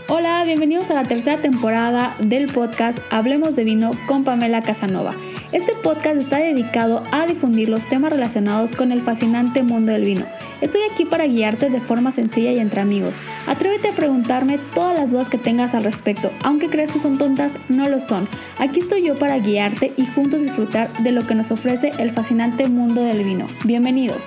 Hola, bienvenidos a la tercera temporada del podcast Hablemos de Vino con Pamela Casanova. Este podcast está dedicado a difundir los temas relacionados con el fascinante mundo del vino. Estoy aquí para guiarte de forma sencilla y entre amigos. Atrévete a preguntarme todas las dudas que tengas al respecto. Aunque creas que son tontas, no lo son. Aquí estoy yo para guiarte y juntos disfrutar de lo que nos ofrece el fascinante mundo del vino. Bienvenidos.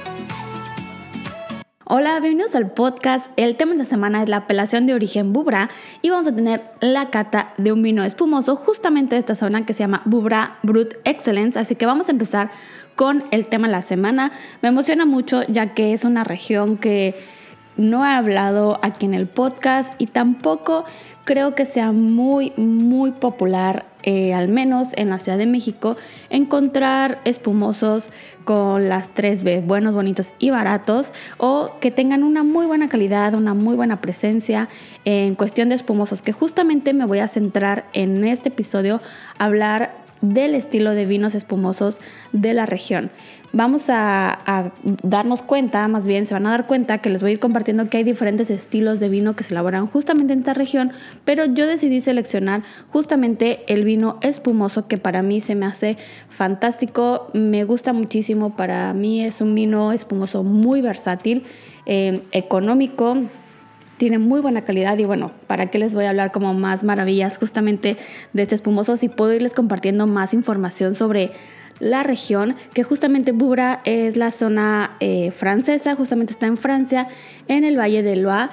Hola, bienvenidos al podcast. El tema de esta semana es la apelación de origen Vouvray y vamos a tener la cata de un vino espumoso justamente de esta zona que se llama Vouvray Brut Excellence. Así que vamos a empezar con el tema de la semana. Me emociona mucho ya que es una región que no he hablado aquí en el podcast y tampoco creo que sea muy popular, al menos en la Ciudad de México, encontrar espumosos con las 3B, buenos, bonitos y baratos, o que tengan una muy buena calidad, una muy buena presencia en cuestión de espumosos, que justamente me voy a centrar en este episodio a hablar del estilo de vinos espumosos de la región. Vamos a darnos cuenta, más bien se van a dar cuenta que les voy a ir compartiendo que hay diferentes estilos de vino que se elaboran justamente en esta región, pero yo decidí seleccionar justamente el vino espumoso que para mí se me hace fantástico, me gusta muchísimo. Para mí es un vino espumoso muy versátil, económico, tiene muy buena calidad y bueno, ¿para qué les voy a hablar como más maravillas justamente de este espumoso si puedo irles compartiendo más información sobre la región? Que justamente Vouvray es la zona francesa, justamente está en Francia, en el Valle del Loire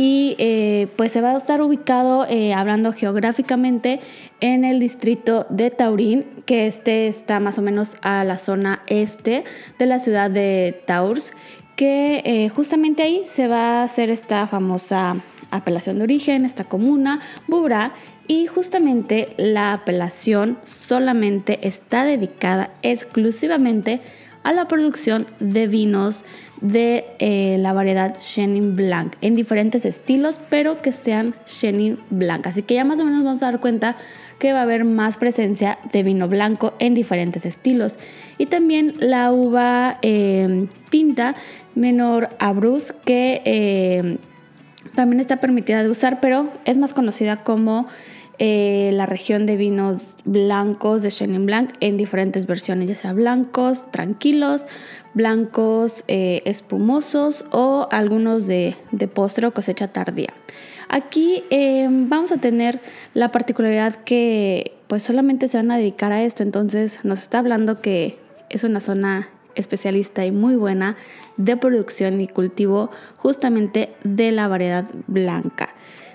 y pues se va a estar ubicado, hablando geográficamente, en el distrito de Taurin, que está más o menos a la zona este de la ciudad de Tours, que justamente ahí se va a hacer esta famosa apelación de origen, esta comuna, Vouvray, y justamente la apelación solamente está dedicada exclusivamente a la producción de vinos de la variedad Chenin Blanc en diferentes estilos, pero que sean Chenin Blanc. Así que ya más o menos vamos a dar cuenta que va a haber más presencia de vino blanco en diferentes estilos. Y también la uva tinta menor Abruz, que también está permitida de usar, pero es más conocida como la región de vinos blancos de Chenin Blanc en diferentes versiones, ya sea blancos tranquilos, blancos espumosos o algunos de postre o cosecha tardía. Aquí vamos a tener la particularidad que pues solamente se van a dedicar a esto, entonces nos está hablando que es una zona especialista y muy buena de producción y cultivo justamente de la variedad blanca.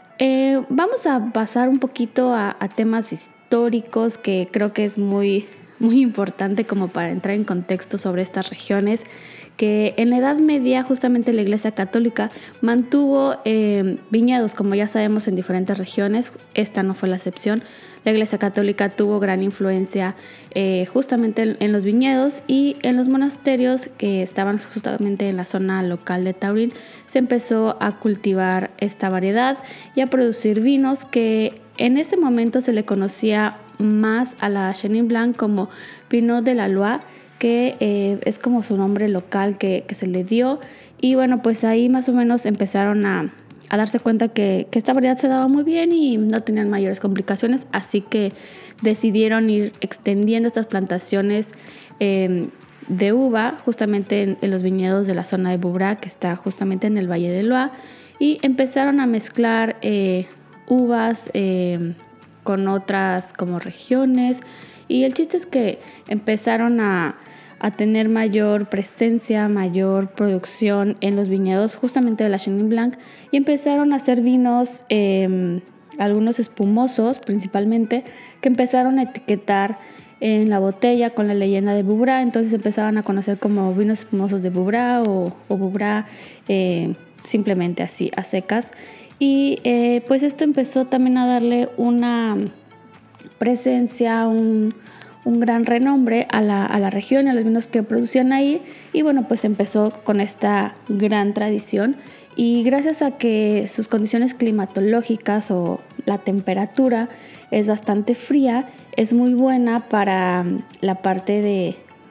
Vamos a pasar un poquito a temas históricos que creo que es muy importante como para entrar en contexto sobre estas regiones, que en la Edad Media justamente la Iglesia Católica mantuvo viñedos, como ya sabemos, en diferentes regiones. Esta no fue la excepción. La Iglesia Católica tuvo gran influencia justamente en los viñedos y en los monasterios que estaban justamente en la zona local de Taurin. Se empezó a cultivar esta variedad y a producir vinos que en ese momento se le conocía más a la Chenin Blanc como Pinot de la Loire, que es como su nombre local que se le dio. Y bueno, pues ahí más o menos empezaron a darse cuenta que esta variedad se daba muy bien y no tenían mayores complicaciones, así que decidieron ir extendiendo estas plantaciones de uva justamente en los viñedos de la zona de Vouvray, que está justamente en el Valle del Loire, y empezaron a mezclar uvas con otras como regiones, y el chiste es que empezaron a tener mayor presencia, mayor producción en los viñedos justamente de la Chenin Blanc, y empezaron a hacer vinos, algunos espumosos principalmente, que empezaron a etiquetar en la botella con la leyenda de Vouvray. Entonces empezaban a conocer como vinos espumosos de Vouvray o Vouvray, simplemente así, a secas. Y pues esto empezó también a darle una presencia, un gran renombre a la región, a los vinos que producían ahí, y bueno, pues empezó con esta gran tradición. Y gracias a que sus condiciones climatológicas o la temperatura es bastante fría, es muy buena para la parte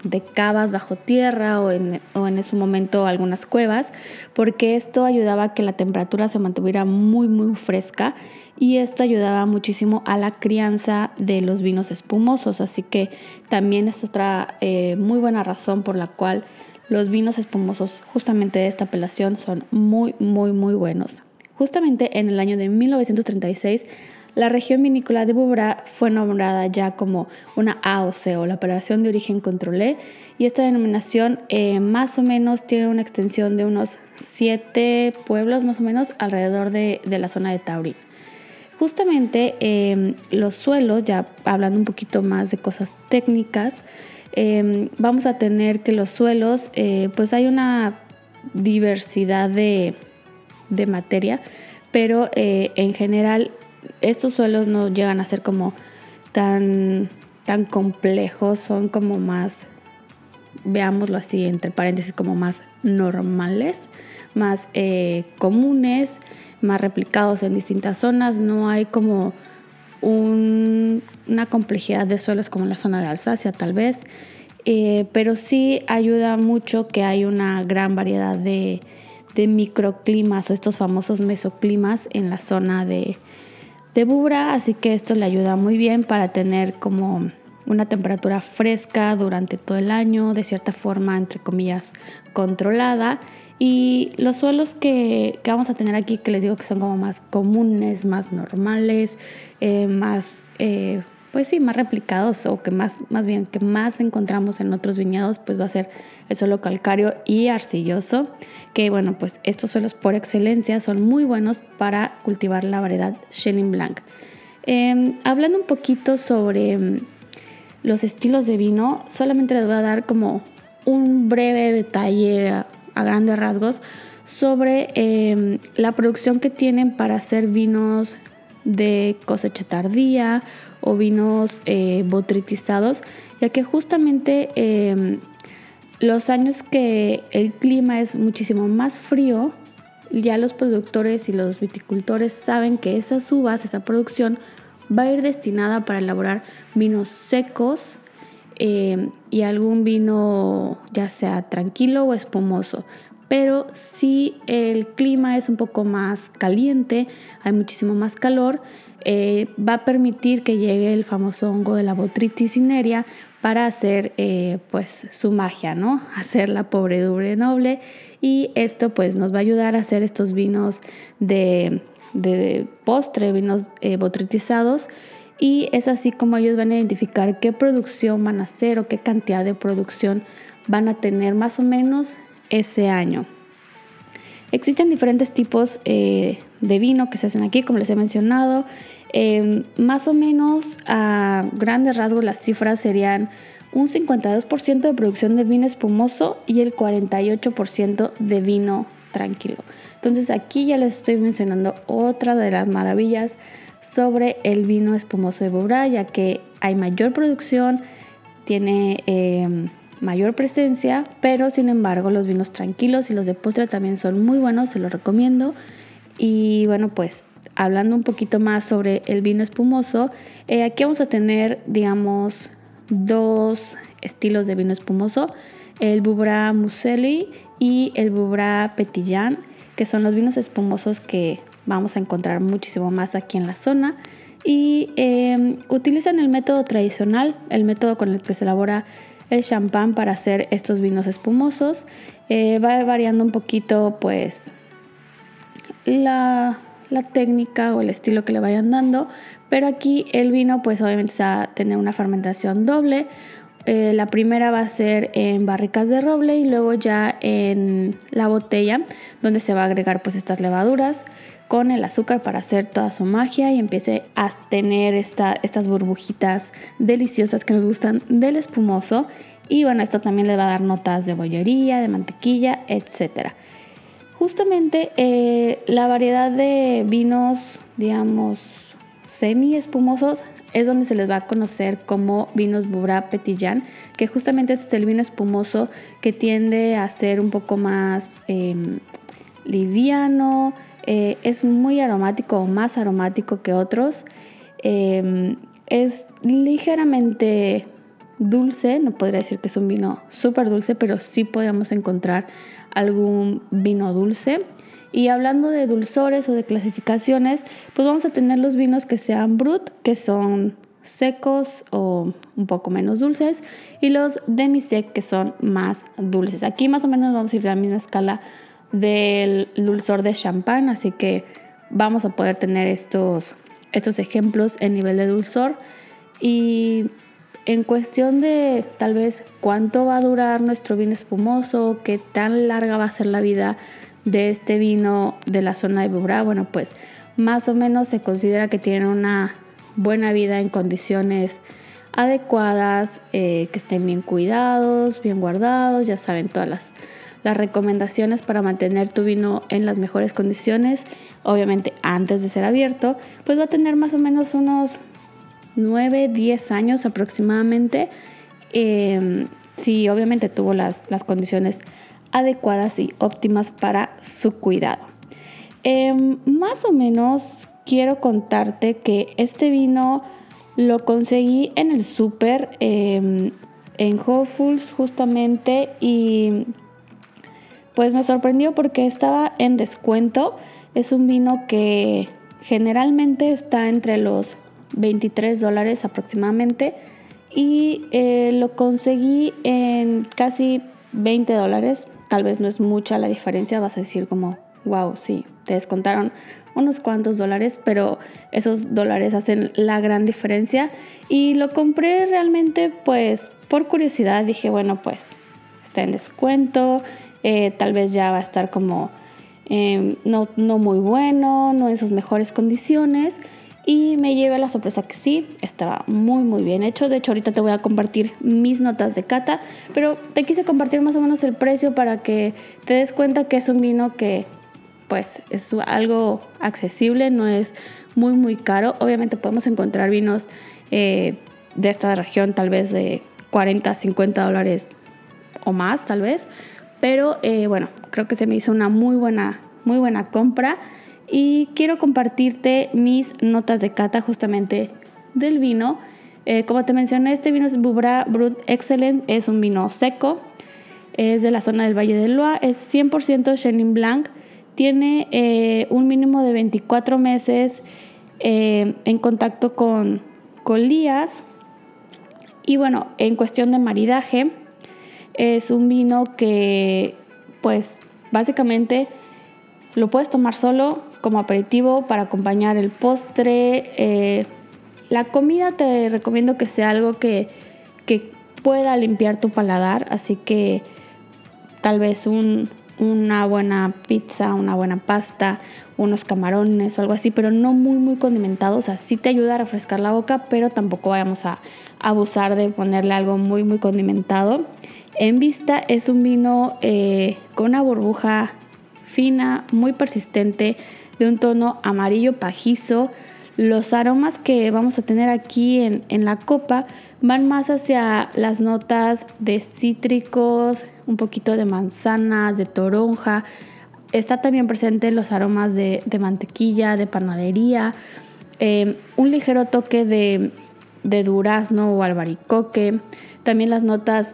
de cavas bajo tierra o en su momento algunas cuevas, porque esto ayudaba a que la temperatura se mantuviera muy muy fresca y esto ayudaba muchísimo a la crianza de los vinos espumosos. Así que también es otra muy buena razón por la cual los vinos espumosos justamente de esta apelación son muy muy muy buenos. Justamente en el año de 1936 la región vinícola de Vouvray fue nombrada ya como una AOC o la apelación de origen controlé, y esta denominación más o menos tiene una extensión de unos 7 pueblos más o menos alrededor de la zona de Taurín. Justamente los suelos, ya hablando un poquito más de cosas técnicas, vamos a tener que los suelos, pues hay una diversidad de materia, pero en general estos suelos no llegan a ser como tan complejos, son como más, veámoslo así entre paréntesis, como más normales, más comunes, más replicados en distintas zonas. No hay como una complejidad de suelos como en la zona de Alsacia tal vez, pero sí ayuda mucho que hay una gran variedad de microclimas o estos famosos mesoclimas en la zona de Vouvray, así que esto le ayuda muy bien para tener como una temperatura fresca durante todo el año, de cierta forma, entre comillas, controlada. Y los suelos que vamos a tener aquí, que les digo que son como más comunes, más normales, más, pues sí, más replicados, o que más bien que más encontramos en otros viñedos, pues va a ser el suelo calcáreo y arcilloso, que bueno, pues estos suelos por excelencia son muy buenos para cultivar la variedad Chenin Blanc. Hablando un poquito sobre los estilos de vino, solamente les voy a dar como un breve detalle a grandes rasgos sobre la producción que tienen para hacer vinos de cosecha tardía o vinos botritizados, ya que justamente los años que el clima es muchísimo más frío, ya los productores y los viticultores saben que esas uvas, esa producción va a ir destinada para elaborar vinos secos y algún vino ya sea tranquilo o espumoso. Pero si el clima es un poco más caliente, hay muchísimo más calor, va a permitir que llegue el famoso hongo de la Botrytis cinerea para hacer pues su magia, ¿no? Hacer la pobredumbre noble, y esto pues nos va a ayudar a hacer estos vinos de postre, vinos botritizados, y es así como ellos van a identificar qué producción van a hacer o qué cantidad de producción van a tener más o menos ese año. Existen diferentes tipos de vino que se hacen aquí, como les he mencionado. Más o menos a grandes rasgos las cifras serían un 52% de producción de vino espumoso y el 48% de vino tranquilo. Entonces aquí ya les estoy mencionando otra de las maravillas sobre el vino espumoso de Vouvray, ya que hay mayor producción, tiene mayor presencia, pero sin embargo los vinos tranquilos y los de postre también son muy buenos, se los recomiendo. Y bueno, pues hablando un poquito más sobre el vino espumoso, aquí vamos a tener, digamos, 2 estilos de vino espumoso: el Vouvray Muselli y el Vouvray Petillon, que son los vinos espumosos que vamos a encontrar muchísimo más aquí en la zona. Y utilizan el método tradicional, el método con el que se elabora el champán para hacer estos vinos espumosos. Va variando un poquito pues la técnica o el estilo que le vayan dando, pero aquí el vino pues obviamente va a tener una fermentación doble. La primera va a ser en barricas de roble y luego ya en la botella, donde se va a agregar pues estas levaduras con el azúcar para hacer toda su magia y empiece a tener estas burbujitas deliciosas que nos gustan del espumoso. Y bueno, esto también le va a dar notas de bollería, de mantequilla, etc. Justamente la variedad de vinos, digamos, semi espumosos es donde se les va a conocer como vinos Vouvray Petillon, que justamente este es el vino espumoso que tiende a ser un poco más liviano, es muy aromático o más aromático que otros, es ligeramente dulce, no podría decir que es un vino súper dulce, pero sí podemos encontrar algún vino dulce. Y hablando de dulzores o de clasificaciones, pues vamos a tener los vinos que sean brut, que son secos o un poco menos dulces, y los demi-sec, que son más dulces. Aquí más o menos vamos a ir a la misma escala del dulzor de champán, así que vamos a poder tener estos ejemplos en nivel de dulzor. Y en cuestión de tal vez cuánto va a durar nuestro vino espumoso, qué tan larga va a ser la vida de este vino de la zona de Vouvray, bueno, pues más o menos se considera que tiene una buena vida en condiciones adecuadas, que estén bien cuidados, bien guardados. Ya saben todas las recomendaciones para mantener tu vino en las mejores condiciones. Obviamente antes de ser abierto, pues va a tener más o menos unos 9-10 años aproximadamente, si obviamente tuvo las condiciones adecuadas y óptimas para su cuidado. Más o menos quiero contarte que este vino lo conseguí en el súper, en Whole Foods justamente, y pues me sorprendió porque estaba en descuento. Es un vino que generalmente está entre los $23 aproximadamente, y lo conseguí en casi $20. Tal vez no es mucha la diferencia, vas a decir como, wow, sí, te descontaron unos cuantos dólares, pero esos dólares hacen la gran diferencia. Y lo compré realmente pues por curiosidad. Dije, bueno, pues está en descuento, tal vez ya va a estar como no muy bueno, no en sus mejores condiciones. Y me llevé la sorpresa que sí, estaba muy muy bien hecho. De hecho, ahorita te voy a compartir mis notas de cata, pero te quise compartir más o menos el precio para que te des cuenta que es un vino que pues es algo accesible, no es muy muy caro. Obviamente podemos encontrar vinos de esta región tal vez de $40-50 o más tal vez, pero bueno, creo que se me hizo una muy buena compra. Y quiero compartirte mis notas de cata justamente del vino. Como te mencioné, este vino es Vouvray Brut Excellence, es un vino seco, es de la zona del Valle del Loire, es 100% Chenin Blanc, tiene un mínimo de 24 meses en contacto con lías. Y bueno, en cuestión de maridaje, es un vino que pues básicamente lo puedes tomar solo, como aperitivo, para acompañar el postre. La comida te recomiendo que sea algo que pueda limpiar tu paladar, así que tal vez una buena pizza, una buena pasta, unos camarones o algo así, pero no muy muy condimentado. O sea, sí te ayuda a refrescar la boca, pero tampoco vayamos a abusar de ponerle algo muy muy condimentado. En vista es un vino con una burbuja fina, muy persistente, de un tono amarillo pajizo. Los aromas que vamos a tener aquí en la copa van más hacia las notas de cítricos, un poquito de manzanas, de toronja. Está también presente los aromas de mantequilla, de panadería, un ligero toque de durazno o albaricoque. También las notas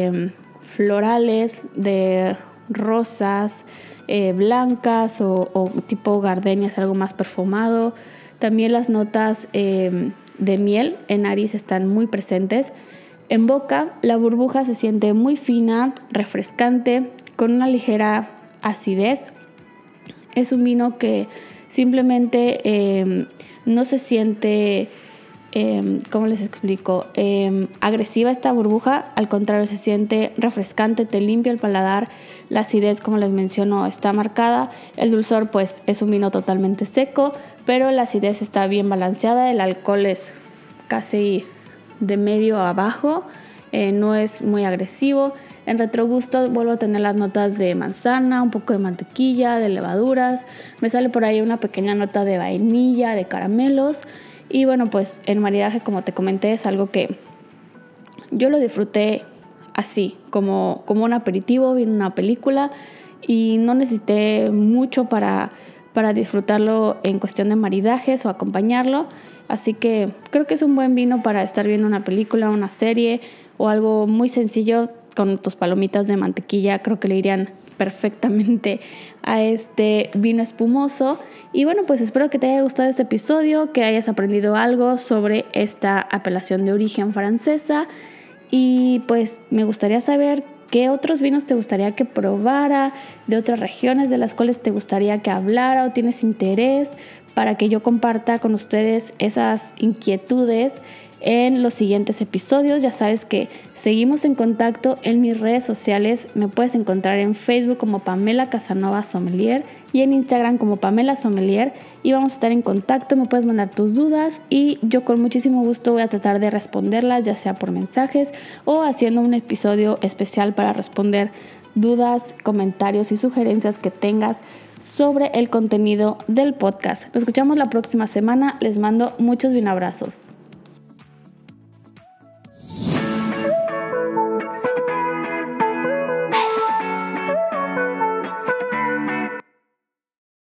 florales de rosas, blancas o tipo gardenias, algo más perfumado. También las notas de miel en nariz están muy presentes. En boca, la burbuja se siente muy fina, refrescante, con una ligera acidez. Es un vino que simplemente no se siente, ¿cómo les explico? Agresiva esta burbuja. Al contrario, se siente refrescante, te limpia el paladar. La acidez, como les menciono, está marcada. El dulzor, pues, es un vino totalmente seco, pero la acidez está bien balanceada. El alcohol es casi de medio a bajo, no es muy agresivo. En retrogusto vuelvo a tener las notas de manzana, un poco de mantequilla, de levaduras. Me sale por ahí una pequeña nota de vainilla, de caramelos. Y bueno, pues el maridaje, como te comenté, es algo que yo lo disfruté así, como un aperitivo, viendo una película, y no necesité mucho para disfrutarlo en cuestión de maridajes o acompañarlo. Así que creo que es un buen vino para estar viendo una película, una serie, o algo muy sencillo con tus palomitas de mantequilla. Creo que le irían perfectamente a este vino espumoso. Y bueno, pues espero que te haya gustado este episodio, que hayas aprendido algo sobre esta apelación de origen francesa. Y pues me gustaría saber qué otros vinos te gustaría que probara, de otras regiones de las cuales te gustaría que hablara o tienes interés, para que yo comparta con ustedes esas inquietudes en los siguientes episodios. Ya sabes que seguimos en contacto en mis redes sociales. Me puedes encontrar en Facebook como Pamela Casanova Sommelier y en Instagram como Pamela Sommelier, y vamos a estar en contacto. Me puedes mandar tus dudas y yo con muchísimo gusto voy a tratar de responderlas, ya sea por mensajes o haciendo un episodio especial para responder dudas, comentarios y sugerencias que tengas sobre el contenido del podcast. Nos escuchamos la próxima semana. Les mando muchos vinabrazos.